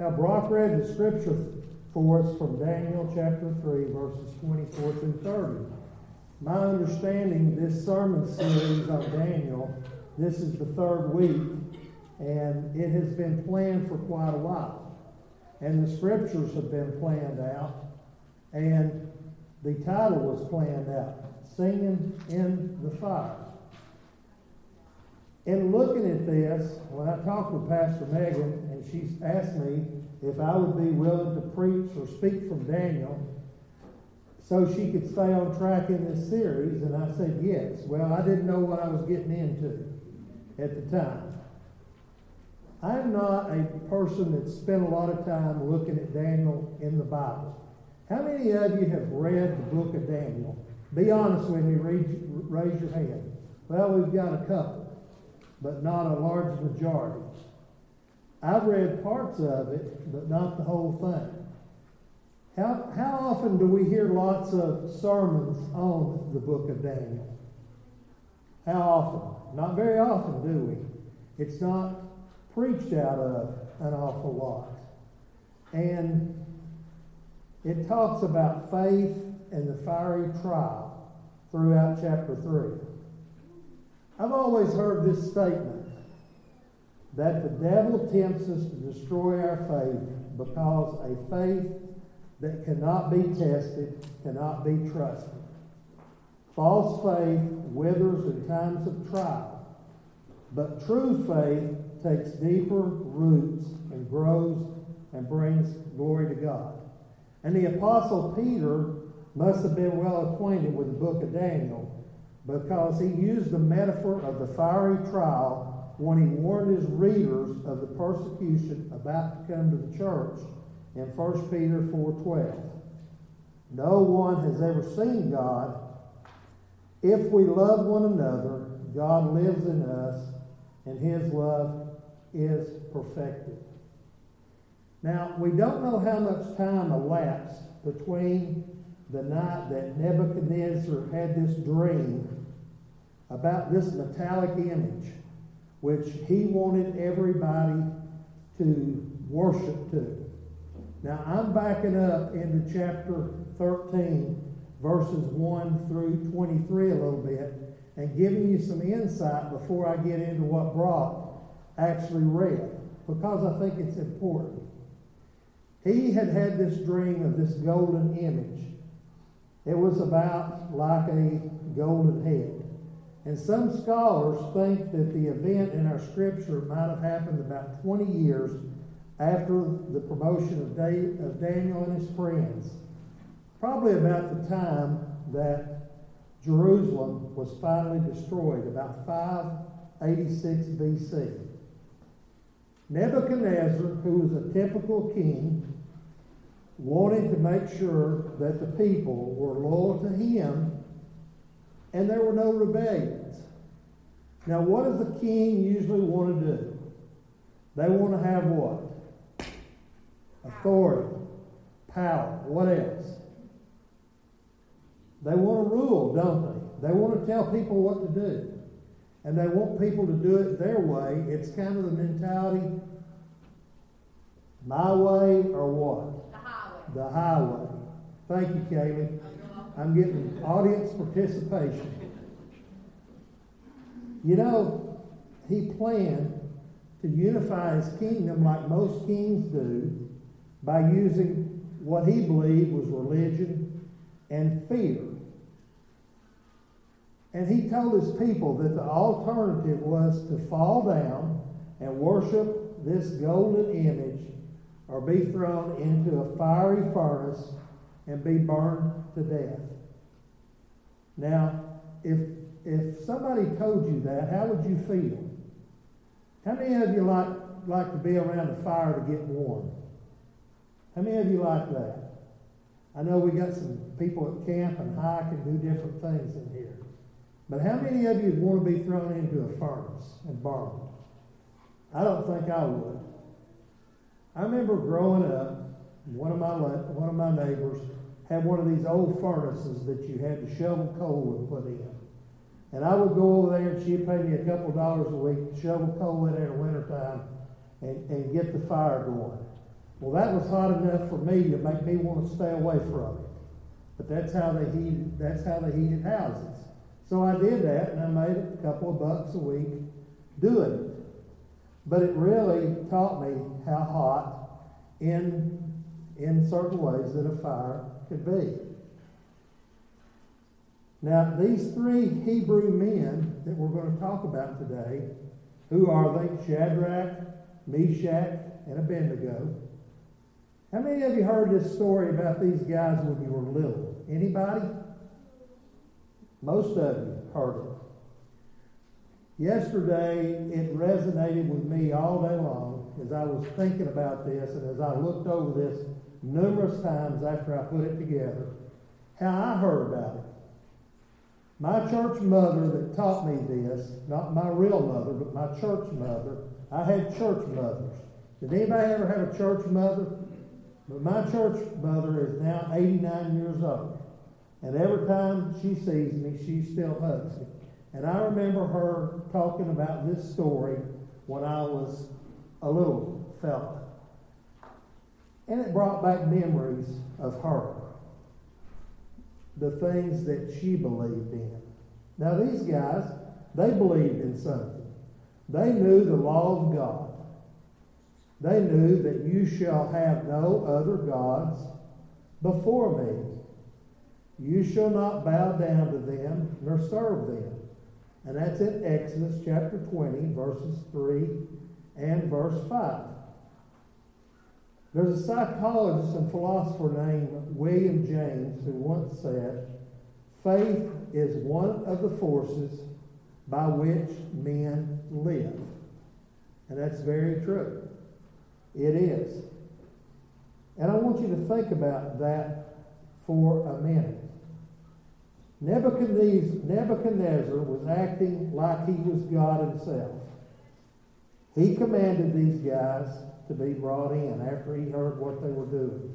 Now, Brock read the scripture for us from Daniel chapter 3, verses 24 through 30. My understanding, this sermon series on Daniel, this is the third week, and it has been planned for quite a while. And the scriptures have been planned out, and the title was planned out, Singing in the Fire. In looking at this, when I talked with Pastor Megan, and she asked me if I would be willing to preach or speak from Daniel so she could stay on track in this series, and I said yes. Well, I didn't know what I was getting into at the time. I'm not a person that spent a lot of time looking at Daniel in the Bible. How many of you have read the book of Daniel? Be honest with me, raise your hand. Well, we've got a couple, but not a large majority. I've read parts of it, but not the whole thing. How often do we hear lots of sermons on the book of Daniel? How often? Not very often, do we? It's not preached out of an awful lot. And it talks about faith and the fiery trial throughout chapter 3. I've always heard this statement, that the devil tempts us to destroy our faith because a faith that cannot be tested cannot be trusted. False faith withers in times of trial, but true faith takes deeper roots and grows and brings glory to God. And the Apostle Peter must have been well acquainted with the book of Daniel, because he used the metaphor of the fiery trial when he warned his readers of the persecution about to come to the church in 1 Peter 4:12. No one has ever seen God. If we love one another, God lives in us, and his love is perfected. Now, we don't know how much time elapsed between the night that Nebuchadnezzar had this dream about this metallic image, which he wanted everybody to worship to. Now, I'm backing up into chapter 13, verses 1 through 23 a little bit, and giving you some insight before I get into what Brock actually read, because I think it's important. He had this dream of this golden image. It was about like a golden head. And some scholars think that the event in our scripture might have happened about 20 years after the promotion of Daniel and his friends. Probably about the time that Jerusalem was finally destroyed, about 586 BC. Nebuchadnezzar, who was a typical king, wanted to make sure that the people were loyal to him and there were no rebellions. Now, what does a king usually want to do? They want to have what? Authority, power. What else? They want to rule, don't they? They want to tell people what to do. And they want people to do it their way. It's kind of the mentality, my way or what? The highway. Thank you, Kaylee. I'm getting audience participation. You know, he planned to unify his kingdom like most kings do by using what he believed was religion and fear. And he told his people that the alternative was to fall down and worship this golden image or be thrown into a fiery furnace and be burned to death. Now, if somebody told you that, how would you feel? How many of you like to be around a fire to get warm? How many of you like that? I know we got some people at camp and hike and do different things in here. But how many of you would want to be thrown into a furnace and burned? I don't think I would. I remember growing up, one of my neighbors had one of these old furnaces that you had to shovel coal and put in. And I would go over there and she'd pay me a couple $2 a week to shovel coal in there in the wintertime and get the fire going. Well, that was hot enough for me to make me want to stay away from it. But that's how they heated houses. So I did that, and I made a couple of bucks a week doing it. But it really taught me how hot in certain ways that a fire could be. Now, these three Hebrew men that we're going to talk about today, who are they? Shadrach, Meshach, and Abednego. How many of you heard this story about these guys when you were little? Anybody? Most of you heard it. Yesterday, it resonated with me all day long as I was thinking about this and as I looked over this numerous times after I put it together, how I heard about it. My church mother that taught me this, not my real mother, but my church mother, I had church mothers. Did anybody ever have a church mother? But my church mother is now 89 years old. And every time she sees me, she still hugs me. And I remember her talking about this story when I was a little fella. And it brought back memories of her. The things that she believed in. Now these guys, they believed in something. They knew the law of God. They knew that you shall have no other gods before me. You shall not bow down to them nor serve them. And that's in Exodus chapter 20, verses 3 and verse 5. There's a psychologist and philosopher named William James who once said, faith is one of the forces by which men live. And that's very true. It is. And I want you to think about that for a minute. Nebuchadnezzar was acting like he was God himself. He commanded these guys to be brought in after he heard what they were doing.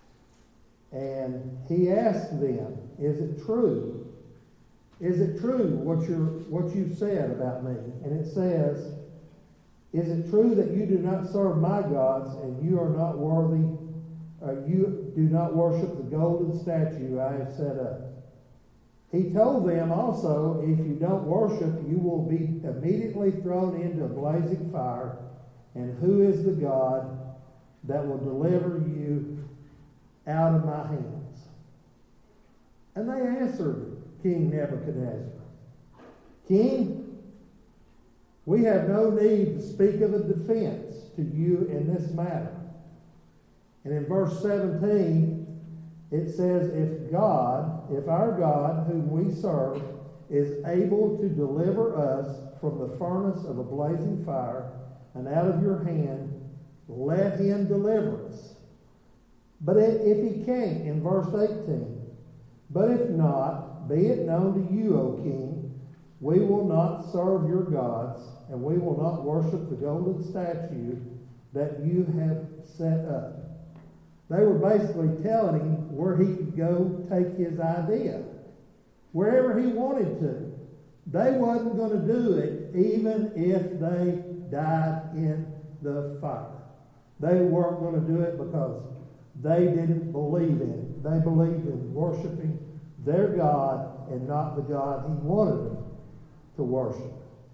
And he asked them, is it true? Is it true what you've said about me? And it says, is it true that you do not serve my gods and you are not worthy, you do not worship the golden statue I have set up? He told them also, if you don't worship, you will be immediately thrown into a blazing fire. And who is the God that will deliver you out of my hands? And they answered King Nebuchadnezzar, King, we have no need to speak of a defense to you in this matter. And in verse 17, it says, if our God, whom we serve, is able to deliver us from the furnace of a blazing fire and out of your hand, let him deliver us. But if he can't, in verse 18, but if not, be it known to you, O king, we will not serve your gods, and we will not worship the golden statue that you have set up. They were basically telling him where he could go take his idea. Wherever he wanted to. They wasn't going to do it even if they died in the fire. They weren't going to do it because they didn't believe in it. They believed in worshiping their God and not the God he wanted them to worship.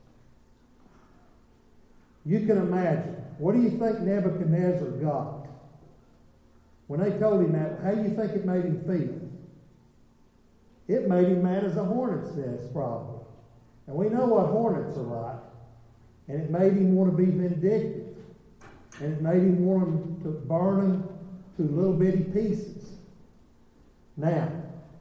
You can imagine. What do you think Nebuchadnezzar got? When they told him that, how do you think it made him feel? It made him mad as a hornet's nest, probably. And we know what hornets are like. And it made him want to be vindictive. And it made him want to burn them to little bitty pieces. Now,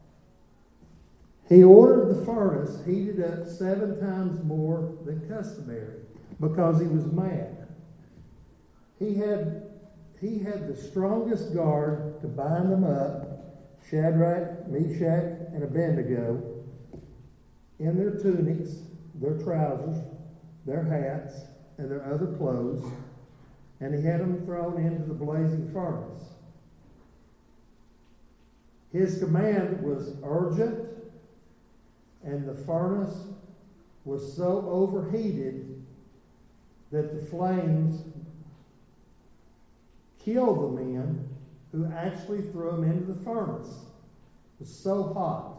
he ordered the furnace heated up 7 times more than customary because he was mad. He had the strongest guard to bind them up, Shadrach, Meshach, and Abednego, in their tunics, their trousers, their hats, and their other clothes, and he had them thrown into the blazing furnace. His command was urgent, and the furnace was so overheated that the flames kill the men who actually threw them into the furnace. It was so hot.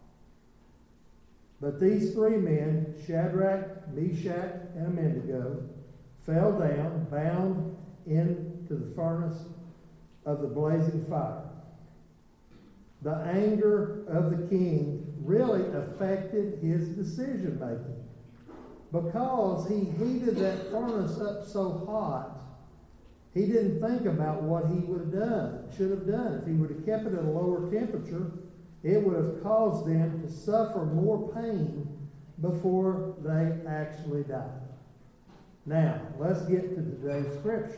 But these three men, Shadrach, Meshach, and Abednego, fell down, bound into the furnace of the blazing fire. The anger of the king really affected his decision making, because he heated that furnace up so hot, he didn't think about what he should have done. If he would have kept it at a lower temperature, it would have caused them to suffer more pain before they actually died. Now, let's get to today's scripture.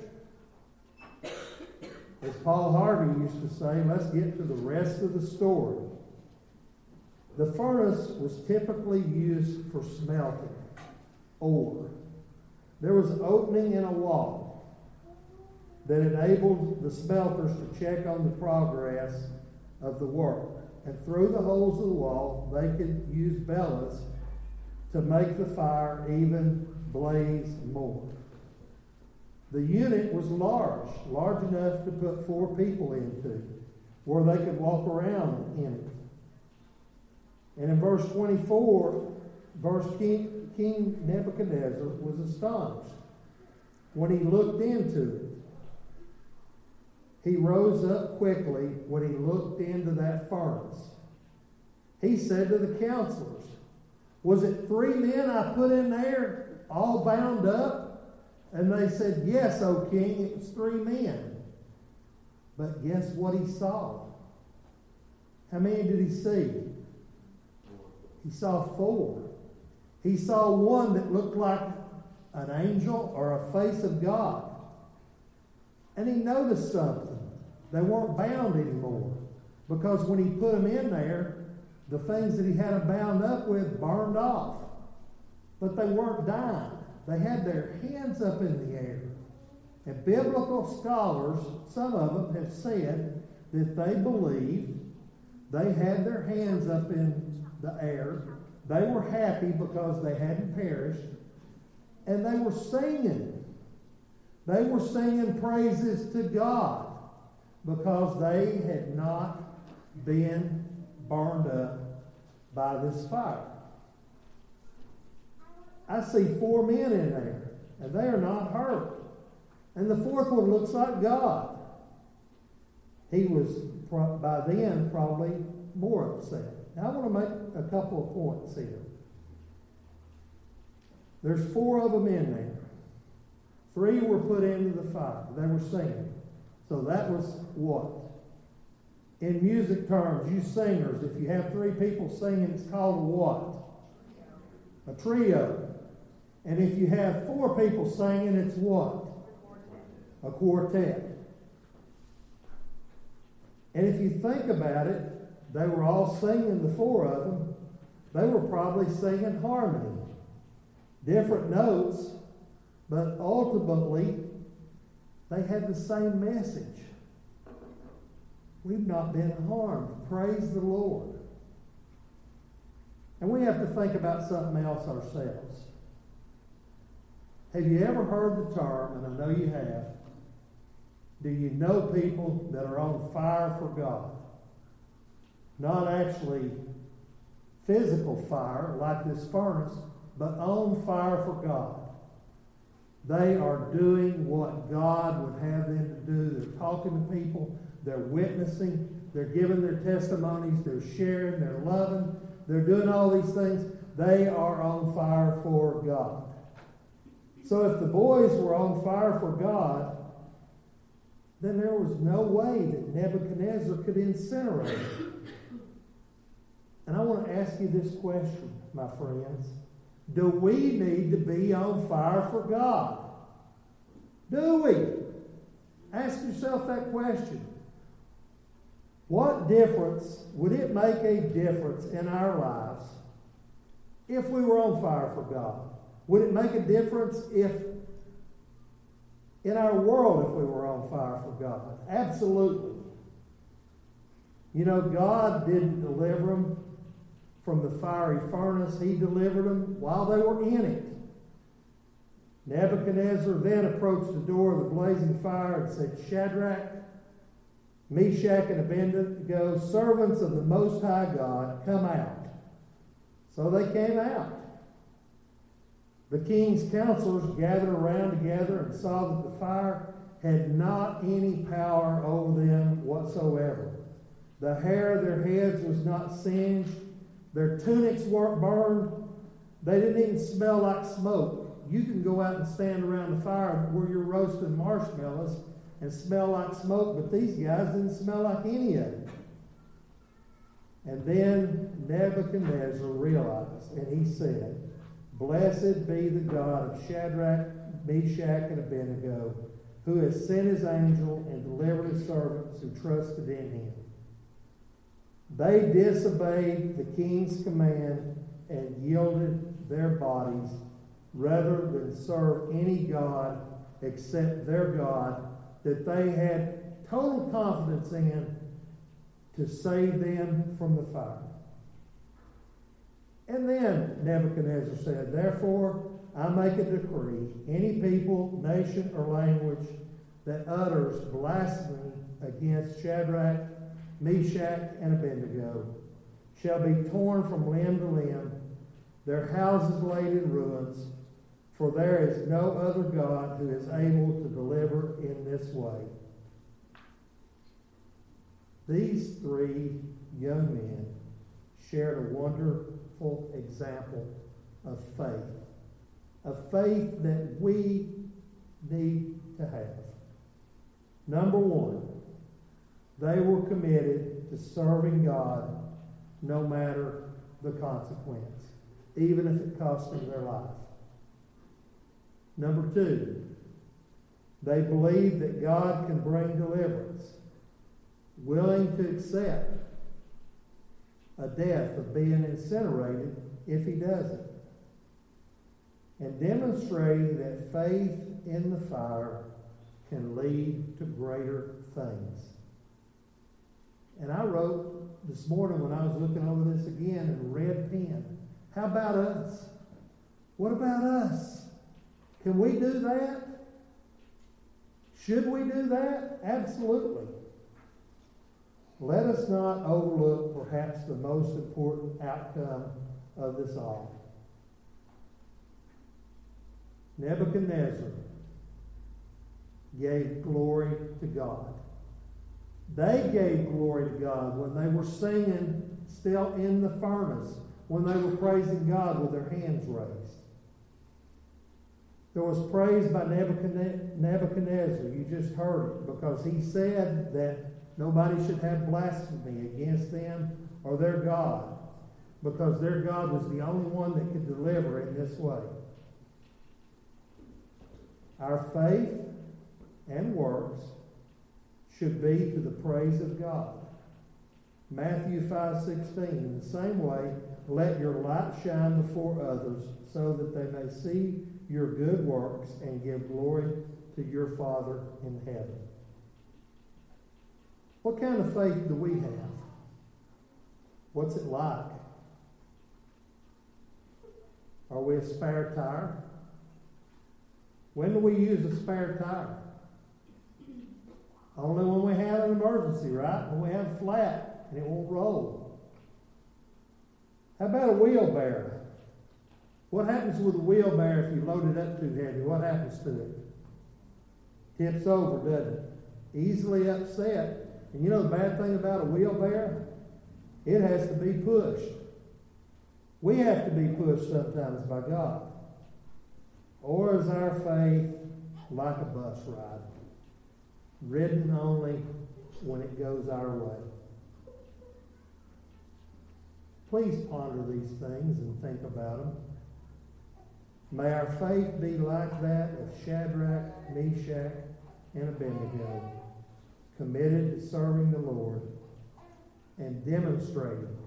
As Paul Harvey used to say, let's get to the rest of the story. The furnace was typically used for smelting ore. There was an opening in a wall that enabled the smelters to check on the progress of the work. And through the holes of the wall, they could use bellows to make the fire even blaze more. The unit was large enough to put 4 people into, where they could walk around in it. And in verse 24, King Nebuchadnezzar was astonished when he looked into it. He rose up quickly when he looked into that furnace. He said to the counselors, "Was it 3 men I put in there, all bound up?" And they said, "Yes, O king, it was 3 men. But guess what he saw? How many did he see? He saw 4. He saw one that looked like an angel or a face of God. And he noticed something. They weren't bound anymore, because when he put them in there, the things that he had them bound up with burned off. But they weren't dying. They had their hands up in the air. And biblical scholars, some of them, have said that they believed they had their hands up in the air. They were happy because they hadn't perished. And they were singing. They were singing praises to God because they had not been burned up by this fire. I see 4 men in there, and they are not hurt. And the 4th one looks like God. He was, by then, probably more upset. Now, I want to make a couple of points here. There's 4 of them in there. 3 were put into the fire. They were singing. So that was what? In music terms, you singers, if you have 3 people singing, it's called a what? A trio. And if you have 4 people singing, it's what? A quartet. And if you think about it, they were all singing, the 4 of them. They were probably singing harmony. Different notes, but ultimately, they had the same message. We've not been harmed. Praise the Lord. And we have to think about something else ourselves. Have you ever heard the term, and I know you have, do you know people that are on fire for God? Not actually physical fire like this furnace, but on fire for God. They are doing what God would have them to do. They're talking to people. They're witnessing. They're giving their testimonies. They're sharing. They're loving. They're doing all these things. They are on fire for God. So if the boys were on fire for God, then there was no way that Nebuchadnezzar could incinerate it. And I want to ask you this question, my friends. Do we need to be on fire for God? Do we? Ask yourself that question. What difference would it make a difference in our lives if we were on fire for God? Would it make a difference if in our world if we were on fire for God? Absolutely. You know, God didn't deliver them from the fiery furnace. He delivered them while they were in it. Nebuchadnezzar then approached the door of the blazing fire and said, Shadrach, Meshach, and Abednego, servants of the Most High God, come out. So they came out. The king's counselors gathered around together and saw that the fire had not any power over them whatsoever. The hair of their heads was not singed. Their tunics weren't burned. They didn't even smell like smoke. You can go out and stand around the fire where you're roasting marshmallows and smell like smoke, but these guys didn't smell like any of it. And then Nebuchadnezzar realized, and he said, Blessed be the God of Shadrach, Meshach, and Abednego, who has sent his angel and delivered his servants who trusted in him. They disobeyed the king's command and yielded their bodies rather than serve any god except their God that they had total confidence in to save them from the fire. And then Nebuchadnezzar said, Therefore I make a decree, any people, nation, or language that utters blasphemy against Shadrach, Meshach, and Abednego shall be torn from limb to limb, their houses laid in ruins, for there is no other God who is able to deliver in this way. These three young men shared a wonderful example of faith that we need to have. Number one, they were committed to serving God no matter the consequence, even if it cost them their life. Number two, they believed that God can bring deliverance, willing to accept a death of being incinerated if he doesn't, and demonstrating that faith in the fire can lead to greater things. And I wrote this morning when I was looking over this again in red pen, how about us? What about us? Can we do that? Should we do that? Absolutely. Let us not overlook perhaps the most important outcome of this all. Nebuchadnezzar gave glory to God. They gave glory to God when they were singing still in the furnace, when they were praising God with their hands raised. There was praise by Nebuchadnezzar. You just heard it, because he said that nobody should have blasphemy against them or their God, because their God was the only one that could deliver in this way. Our faith and works should be to the praise of God. Matthew 5:16, in the same way, let your light shine before others so that they may see your good works and give glory to your Father in heaven. What kind of faith do we have? What's it like? Are we a spare tire? When do we use a spare tire? Only when we have an emergency, right? When we have a flat and it won't roll. How about a wheelbarrow? What happens with a wheelbarrow if you load it up too heavy? What happens to it? Tips over, doesn't it? Easily upset. And you know the bad thing about a wheelbarrow? It has to be pushed. We have to be pushed sometimes by God. Or is our faith like a bus ride, ridden only when it goes our way? Please ponder these things and think about them. May our faith be like that of Shadrach, Meshach, and Abednego, committed to serving the Lord and demonstrating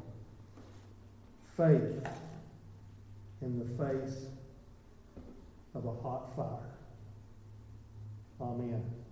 faith in the face of a hot fire. Amen.